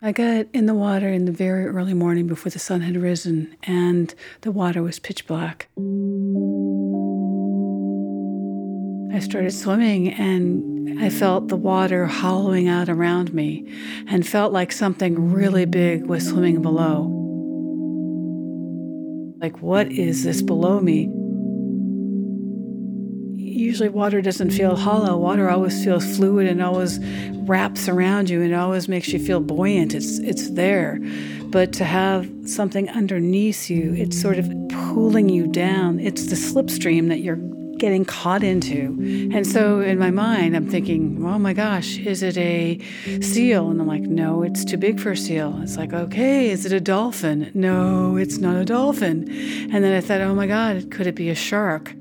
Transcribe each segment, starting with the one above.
I got in the water in the very early morning before the sun had risen, and the water was pitch black. I started swimming, and I felt the water hollowing out around me and felt like something really big was swimming below. Like, what is this below me? Usually water doesn't feel hollow. Water always feels fluid and always wraps around you and always makes you feel buoyant. It's there. But to have something underneath you, it's sort of pulling you down. It's the slipstream that you're getting caught into. And so in my mind, I'm thinking, oh my gosh, is it a seal? And I'm like, no, it's too big for a seal. It's like, okay, is it a dolphin? No, it's not a dolphin. And then I thought, oh my God, could it be a shark?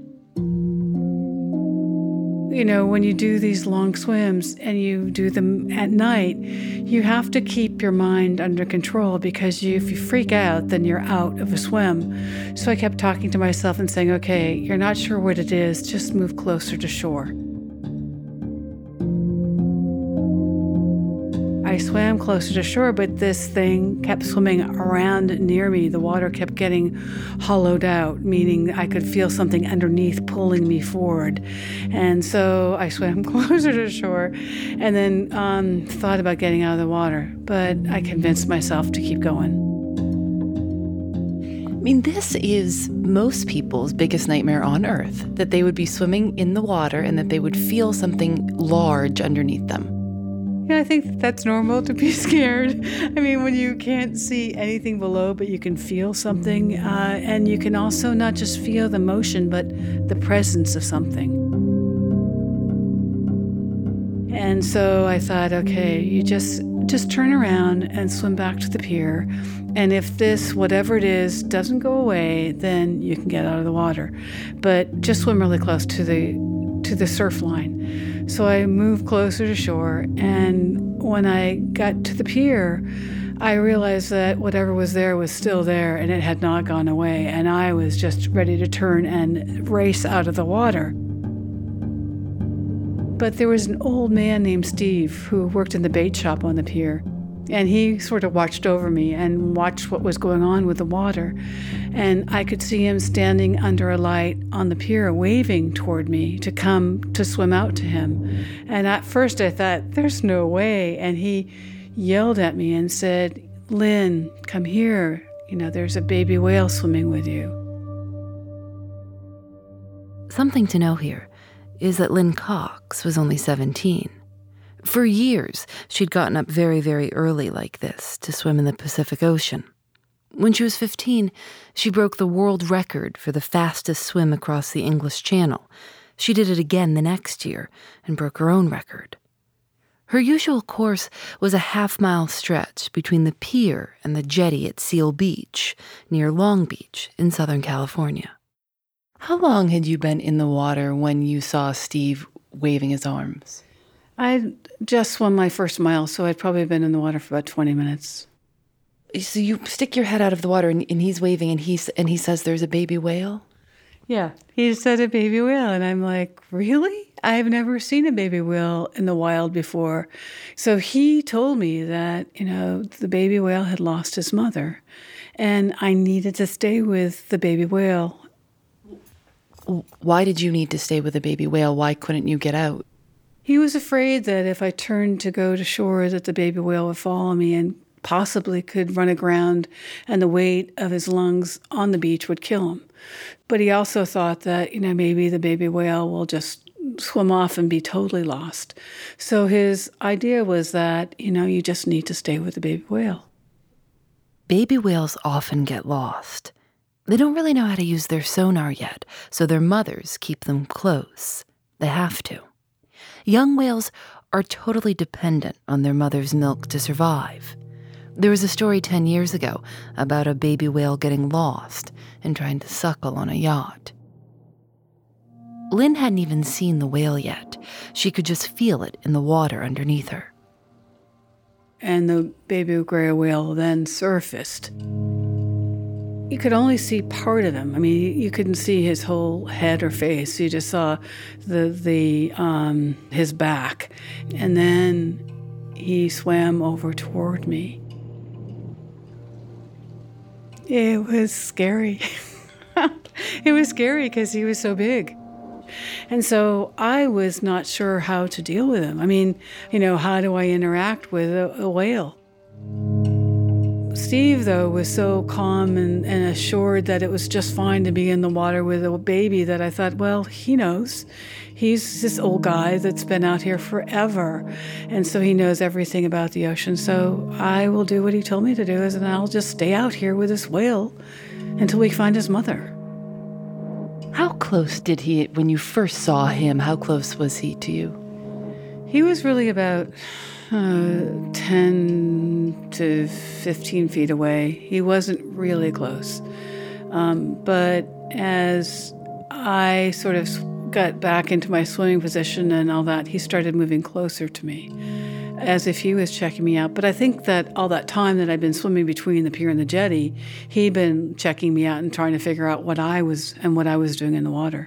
You know, when you do these long swims and you do them at night, you have to keep your mind under control because if you freak out, then you're out of a swim. So I kept talking to myself and saying, okay, you're not sure what it is, just move closer to shore. I swam closer to shore, but this thing kept swimming around near me. The water kept getting hollowed out, meaning I could feel something underneath pulling me forward. And so I swam closer to shore and then thought about getting out of the water. But I convinced myself to keep going. I mean, this is most people's biggest nightmare on Earth, that they would be swimming in the water and that they would feel something large underneath them. Yeah, I think that's normal to be scared. I mean, when you can't see anything below, but you can feel something, and you can also not just feel the motion, but the presence of something. And so I thought, okay, you just turn around and swim back to the pier. And if this, whatever it is, doesn't go away, then you can get out of the water. But just swim really close to the surf line. So I moved closer to shore, and when I got to the pier, I realized that whatever was there was still there, and it had not gone away, and I was just ready to turn and race out of the water. But there was an old man named Steve who worked in the bait shop on the pier. And he sort of watched over me and watched what was going on with the water. And I could see him standing under a light on the pier waving toward me to come to swim out to him. And at first I thought, there's no way. And he yelled at me and said, Lynn, come here. You know, there's a baby whale swimming with you. Something to know here is that Lynn Cox was only 17. For years, she'd gotten up very, very early like this to swim in the Pacific Ocean. When she was 15, she broke the world record for the fastest swim across the English Channel. She did it again the next year and broke her own record. Her usual course was a half-mile stretch between the pier and the jetty at Seal Beach, near Long Beach in Southern California. How long had you been in the water when you saw Steve waving his arms? I just swum my first mile, so I'd probably been in the water for about 20 minutes. So you stick your head out of the water, and he's waving, and he says there's a baby whale? Yeah, he said a baby whale, and I'm like, really? I've never seen a baby whale in the wild before. So he told me that, you know, the baby whale had lost his mother, and I needed to stay with the baby whale. Why did you need to stay with the baby whale? Why couldn't you get out? He was afraid that if I turned to go to shore, that the baby whale would follow me and possibly could run aground, and the weight of his lungs on the beach would kill him. But he also thought that, you know, maybe the baby whale will just swim off and be totally lost. So his idea was that, you know, you just need to stay with the baby whale. Baby whales often get lost. They don't really know how to use their sonar yet, so their mothers keep them close. They have to. Young whales are totally dependent on their mother's milk to survive. There was a story 10 years ago about a baby whale getting lost and trying to suckle on a yacht. Lynn hadn't even seen the whale yet. She could just feel it in the water underneath her. And the baby gray whale then surfaced. You could only see part of him. I mean, you couldn't see his whole head or face. You just saw his back. And then he swam over toward me. It was scary. It was scary because he was so big. And so I was not sure how to deal with him. I mean, how do I interact with a whale? Steve, though, was so calm and assured that it was just fine to be in the water with a baby that I thought, well, he knows. He's this old guy that's been out here forever, and so he knows everything about the ocean. So I will do what he told me to do, and I'll just stay out here with this whale until we find his mother. How close did he, when you first saw him, how close was he to you? He was really about 10 to 15 feet away. He wasn't really close. But as I sort of got back into my swimming position and all that, he started moving closer to me, as if he was checking me out. But I think that all that time that I'd been swimming between the pier and the jetty, he'd been checking me out and trying to figure out what I was doing in the water.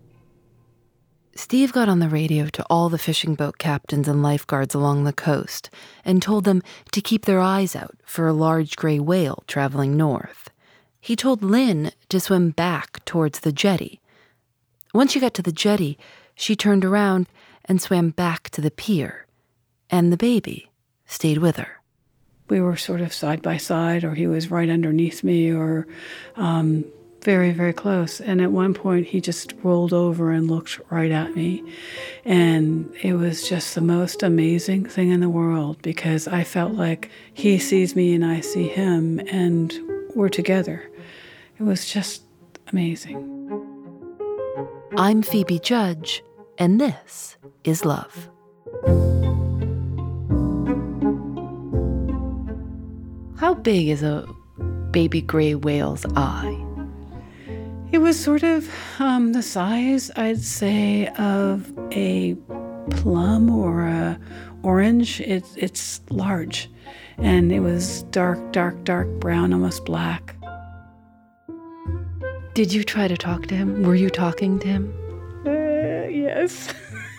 Steve got on the radio to all the fishing boat captains and lifeguards along the coast and told them to keep their eyes out for a large gray whale traveling north. He told Lynn to swim back towards the jetty. Once she got to the jetty, she turned around and swam back to the pier, and the baby stayed with her. We were sort of side by side, or he was right underneath me, or very, very close. And at one point, he just rolled over and looked right at me. And it was just the most amazing thing in the world, because I felt like he sees me and I see him, and we're together. It was just amazing. I'm Phoebe Judge, and this is Love. How big is a baby gray whale's eye? It was sort of the size, I'd say, of a plum or a orange. It's large, and it was dark brown, almost black. Did you try to talk to him? Were you talking to him? Yes.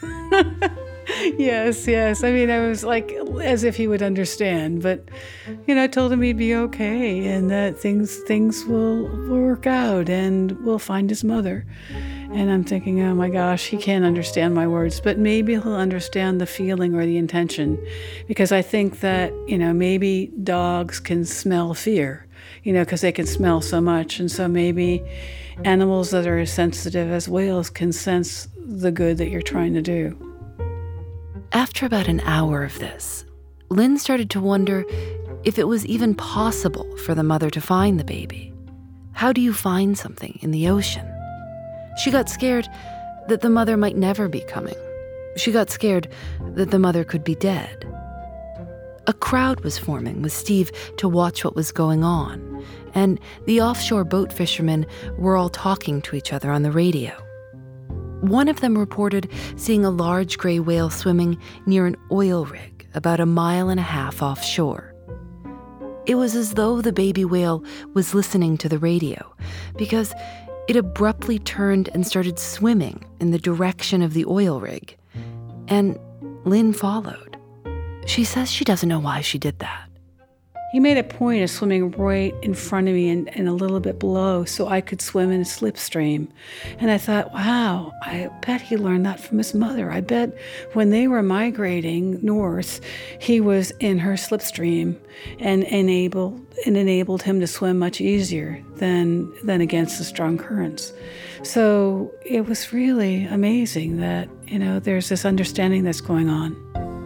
Yes. I mean, I was like, as if he would understand, but, I told him he'd be okay and that things will work out and we'll find his mother. And I'm thinking, oh my gosh, he can't understand my words, but maybe he'll understand the feeling or the intention, because I think that, maybe dogs can smell fear, because they can smell so much. And so maybe animals that are as sensitive as whales can sense the good that you're trying to do. After about an hour of this, Lynn started to wonder if it was even possible for the mother to find the baby. How do you find something in the ocean? She got scared that the mother might never be coming. She got scared that the mother could be dead. A crowd was forming with Steve to watch what was going on, and the offshore boat fishermen were all talking to each other on the radio. One of them reported seeing a large gray whale swimming near an oil rig about 1.5 miles offshore. It was as though the baby whale was listening to the radio, because it abruptly turned and started swimming in the direction of the oil rig, and Lynn followed. She says she doesn't know why she did that. He made a point of swimming right in front of me and a little bit below so I could swim in a slipstream. And I thought, wow, I bet he learned that from his mother. I bet when they were migrating north, he was in her slipstream and enabled him to swim much easier than against the strong currents. So it was really amazing that, there's this understanding that's going on.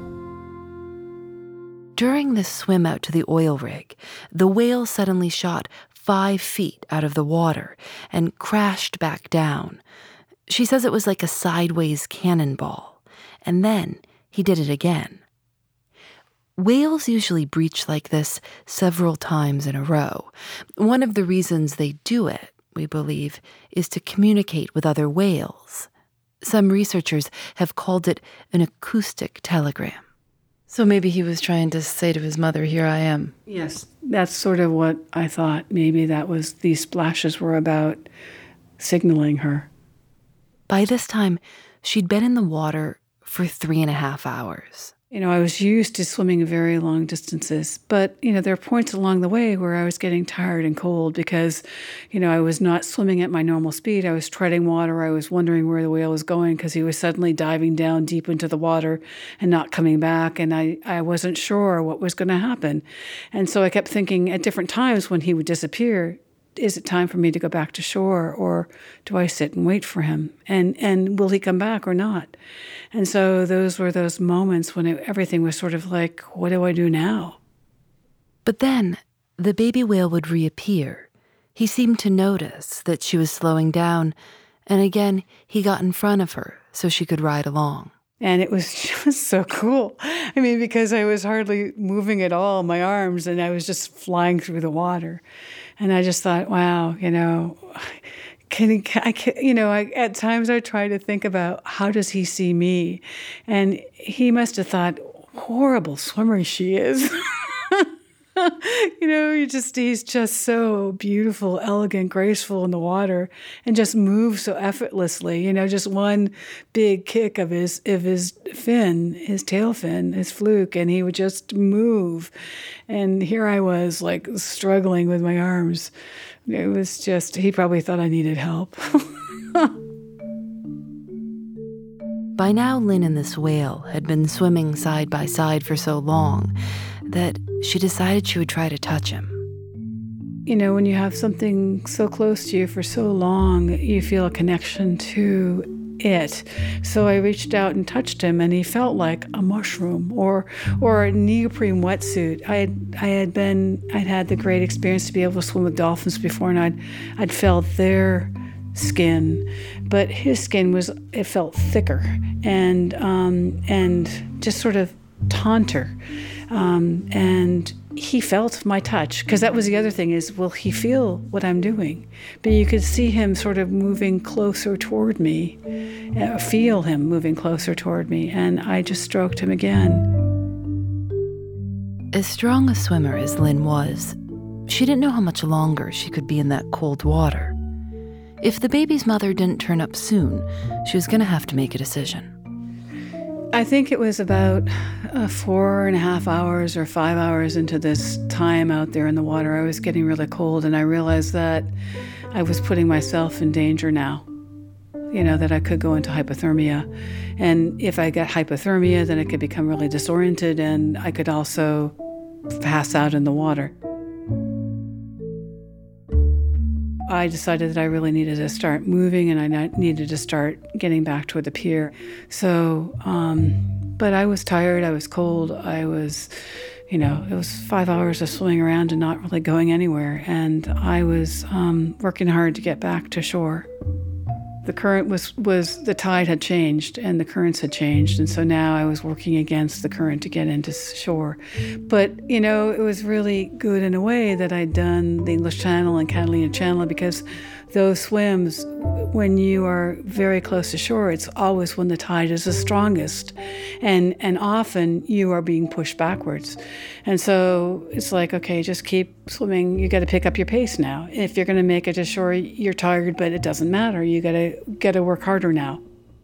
During this swim out to the oil rig, the whale suddenly shot 5 feet out of the water and crashed back down. She says it was like a sideways cannonball, and then he did it again. Whales usually breach like this several times in a row. One of the reasons they do it, we believe, is to communicate with other whales. Some researchers have called it an acoustic telegram. So maybe he was trying to say to his mother, here I am. Yes, that's sort of what I thought. Maybe these splashes were about signaling her. By this time, she'd been in the water for 3.5 hours. I was used to swimming very long distances, but, there are points along the way where I was getting tired and cold because, I was not swimming at my normal speed. I was treading water. I was wondering where the whale was going because he was suddenly diving down deep into the water and not coming back. And I wasn't sure what was going to happen. And so I kept thinking at different times when he would disappear, is it time for me to go back to shore, or do I sit and wait for him? And will he come back or not? And so those were those moments when everything was sort of like, what do I do now? But then the baby whale would reappear. He seemed to notice that she was slowing down, and again he got in front of her so she could ride along. And it was just so cool. Because I was hardly moving at all, my arms, and I was just flying through the water. And I just thought, wow, at times I try to think about how does he see me? And he must have thought, horrible swimmer she is. He's just so beautiful, elegant, graceful in the water, and just moves so effortlessly. Just one big kick of his fin, his tail fin, his fluke, and he would just move. And here I was, like, struggling with my arms. It was just, he probably thought I needed help. By now, Lynn and this whale had been swimming side by side for so long that she decided she would try to touch him. When you have something so close to you for so long, you feel a connection to it. So I reached out and touched him, and he felt like a mushroom or a neoprene wetsuit. I'd had the great experience to be able to swim with dolphins before, and I'd felt their skin, but his skin felt thicker and just sort of taunter. And he felt my touch, because that was the other thing is, will he feel what I'm doing? But you could see him sort of moving closer toward me, feel him moving closer toward me, and I just stroked him again. As strong a swimmer as Lynn was, she didn't know how much longer she could be in that cold water. If the baby's mother didn't turn up soon, she was going to have to make a decision. I think it was about 4.5 hours or 5 hours into this time out there in the water, I was getting really cold, and I realized that I was putting myself in danger now, that I could go into hypothermia. And if I get hypothermia, then I could become really disoriented, and I could also pass out in the water. I decided that I really needed to start moving, and I needed to start getting back toward the pier. So, but I was tired, I was cold, it was 5 hours of swimming around and not really going anywhere. And I was working hard to get back to shore. The current the tide had changed and the currents had changed. And so now I was working against the current to get into shore. But, it was really good in a way that I'd done the English Channel and Catalina Channel, because those swims, when you are very close to shore, it's always when the tide is the strongest. And often you are being pushed backwards. And so it's like, okay, just keep swimming. You got to pick up your pace now. If you're going to make it to shore, you're tired, but it doesn't matter. You got to work harder now.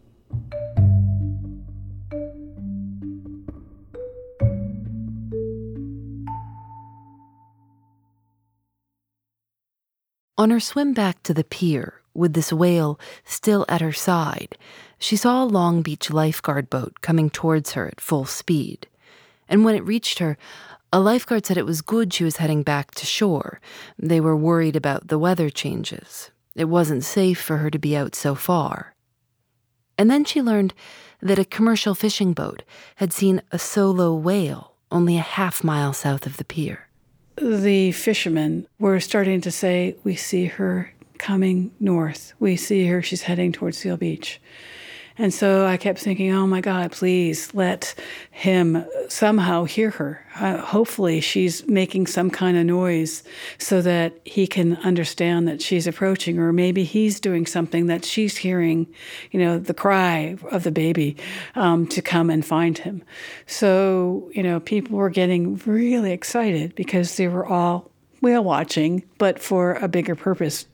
On her swim back to the pier, with this whale still at her side, she saw a Long Beach lifeguard boat coming towards her at full speed. And when it reached her, a lifeguard said it was good she was heading back to shore. They were worried about the weather changes. It wasn't safe for her to be out so far. And then she learned that a commercial fishing boat had seen a solo whale only a half-mile south of the pier. The fishermen were starting to say, we see her coming north. We see her, she's heading towards Seal Beach. And so I kept thinking, oh my God, please let him somehow hear her. Hopefully she's making some kind of noise so that he can understand that she's approaching, or maybe he's doing something that she's hearing, the cry of the baby, to come and find him. So, people were getting really excited because they were all whale watching, but for a bigger purpose.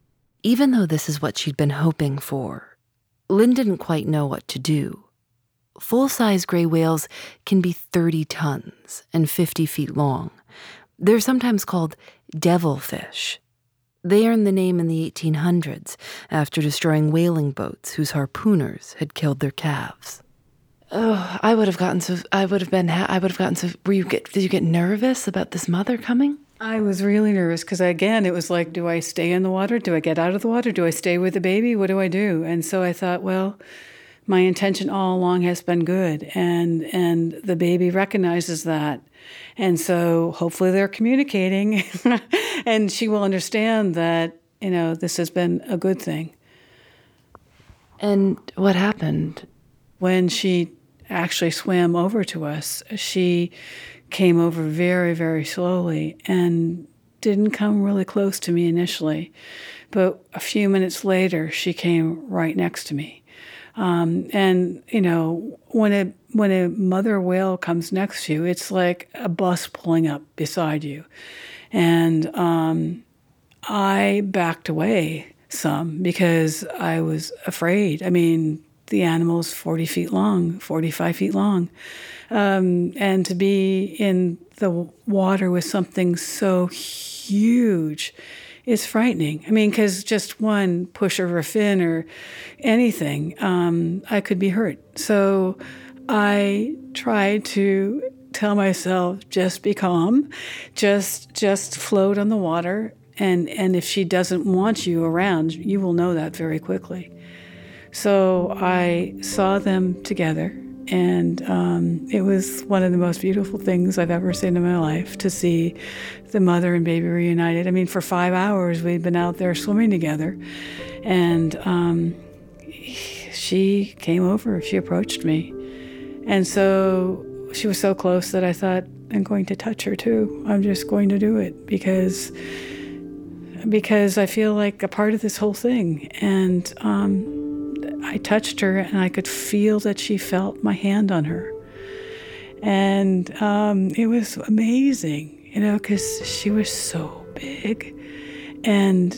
Even though this is what she'd been hoping for, Lynn didn't quite know what to do. Full-size gray whales can be 30 tons and 50 feet long. They're sometimes called devilfish. They earned the name in the 1800s after destroying whaling boats whose harpooners had killed their calves. Oh, did you get nervous about this mother coming? I was really nervous because, again, it was like, do I stay in the water? Do I get out of the water? Do I stay with the baby? What do I do? And so I thought, well, my intention all along has been good, and the baby recognizes that. And so hopefully they're communicating and she will understand that, this has been a good thing. And what happened? When she actually swam over to us, she came over very, very slowly and didn't come really close to me initially. But a few minutes later, she came right next to me. And when a mother whale comes next to you, it's like a bus pulling up beside you. And I backed away some because I was afraid. I mean, the animal's 40 feet long, 45 feet long. And to be in the water with something so huge is frightening. I mean, because just one push of a fin or anything, I could be hurt. So I tried to tell myself, just be calm, just float on the water. And if she doesn't want you around, you will know that very quickly. So I saw them together, and it was one of the most beautiful things I've ever seen in my life, to see the mother and baby reunited. I mean, for 5 hours we'd been out there swimming together, and she came over, she approached me. And so she was so close that I thought, I'm going to touch her too. I'm just going to do it because I feel like a part of this whole thing. And I touched her, and I could feel that she felt my hand on her. And it was amazing, because she was so big. And,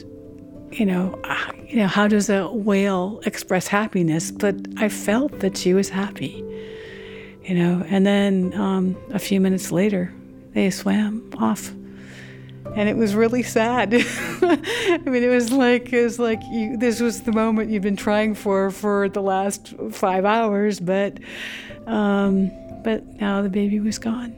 how does a whale express happiness? But I felt that she was happy, And then a few minutes later, they swam off. And it was really sad. I mean, it was like this was the moment you've been trying for the last 5 hours, but now the baby was gone.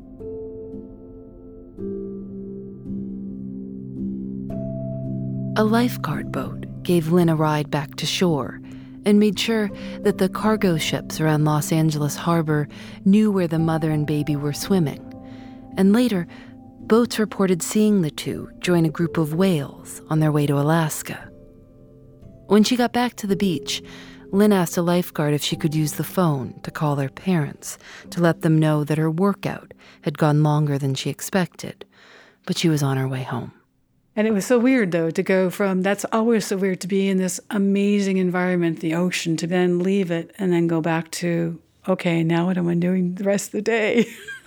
A lifeguard boat gave Lynn a ride back to shore and made sure that the cargo ships around Los Angeles Harbor knew where the mother and baby were swimming. And later, boats reported seeing the two join a group of whales on their way to Alaska. When she got back to the beach, Lynn asked a lifeguard if she could use the phone to call their parents to let them know that her workout had gone longer than she expected, but she was on her way home. And it was so weird, though, to go from, that's always so weird, to be in this amazing environment, the ocean, to then leave it and then go back to, okay, now what am I doing the rest of the day?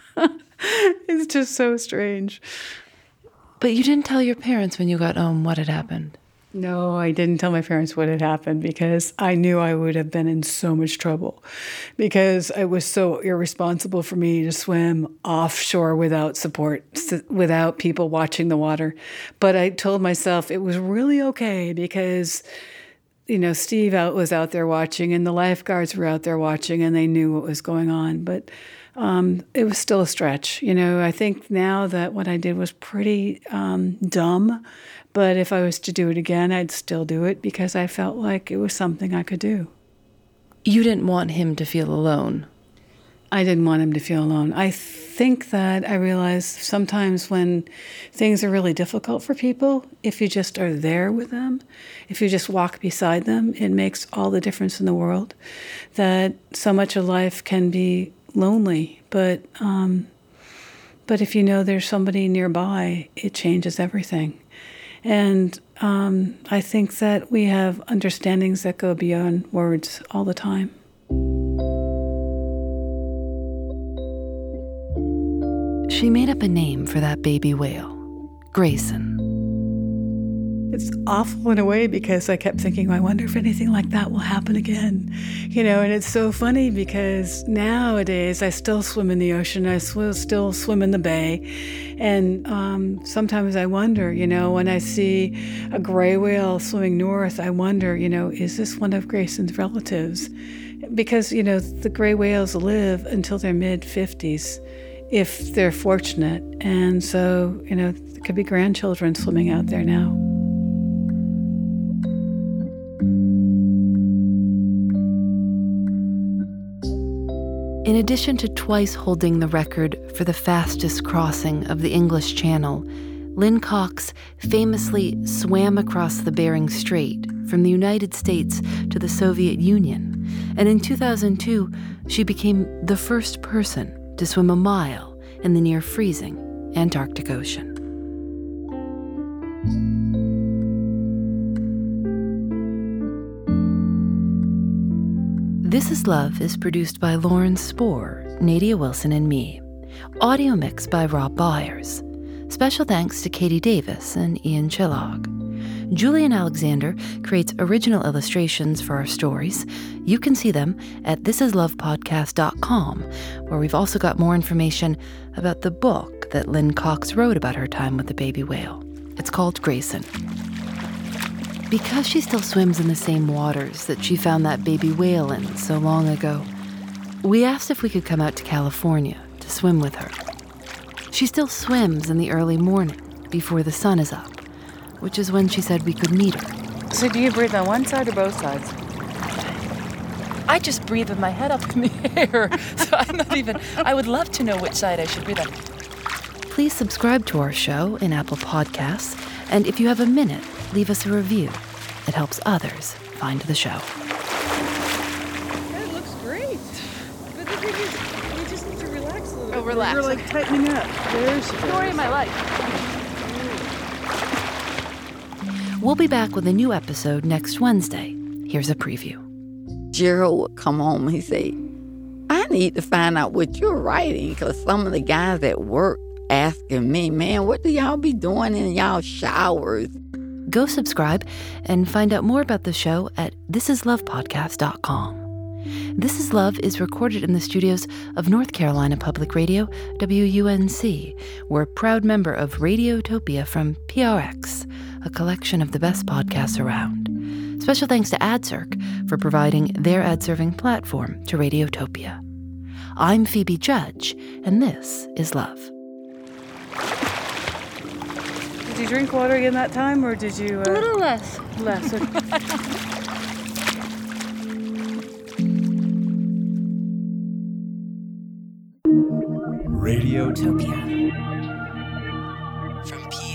It's just so strange. But you didn't tell your parents when you got home what had happened. No, I didn't tell my parents what had happened because I knew I would have been in so much trouble, because it was so irresponsible for me to swim offshore without support, without people watching the water. But I told myself it was really okay because, Steve was out there watching, and the lifeguards were out there watching, and they knew what was going on. But it was still a stretch. I think now that what I did was pretty dumb, but if I was to do it again, I'd still do it because I felt like it was something I could do. You didn't want him to feel alone. I didn't want him to feel alone. I think that I realized sometimes when things are really difficult for people, if you just are there with them, if you just walk beside them, it makes all the difference in the world. That so much of life can be lonely, but if you know there's somebody nearby, it changes everything. And I think that we have understandings that go beyond words all the time. She made up a name for that baby whale, Grayson. It's awful in a way because I kept thinking, I wonder if anything like that will happen again. And it's so funny because nowadays I still swim in the ocean. I still swim in the bay. And sometimes I wonder, when I see a gray whale swimming north, I wonder, is this one of Grayson's relatives? Because, the gray whales live until their mid-50s, if they're fortunate. And so, there could be grandchildren swimming out there now. In addition to twice holding the record for the fastest crossing of the English Channel, Lynn Cox famously swam across the Bering Strait from the United States to the Soviet Union, and in 2002, she became the first person to swim a mile in the near-freezing Antarctic Ocean. This Is Love is produced by Lauren Spohr, Nadia Wilson, and me. Audio mix by Rob Byers. Special thanks to Katie Davis and Ian Chillog. Julian Alexander creates original illustrations for our stories. You can see them at thisislovepodcast.com, where we've also got more information about the book that Lynn Cox wrote about her time with the baby whale. It's called Grayson. Because she still swims in the same waters that she found that baby whale in so long ago, we asked if we could come out to California to swim with her. She still swims in the early morning before the sun is up, which is when she said we could meet her. So do you breathe on one side or both sides? I just breathe with my head up in the air, so I would love to know which side I should breathe on. Please subscribe to our show in Apple Podcasts, and if you have a minute, leave us a review. It helps others find the show. It looks great. But the thing is, we just need to relax a little bit. Oh, relax. We're like tightening up. There she goes. Story of my life. We'll be back with a new episode next Wednesday. Here's a preview. Gerald would come home and he'd say, I need to find out what you're writing, because some of the guys at work asking me, man, what do y'all be doing in y'all showers? Go subscribe and find out more about the show at thisislovepodcast.com. This Is Love is recorded in the studios of North Carolina Public Radio, WUNC. We're a proud member of Radiotopia from PRX, a collection of the best podcasts around. Special thanks to AdCirc for providing their ad-serving platform to Radiotopia. I'm Phoebe Judge, and this is Love. Did you drink water again that time, or did you... A little less. Less. Radiotopia. From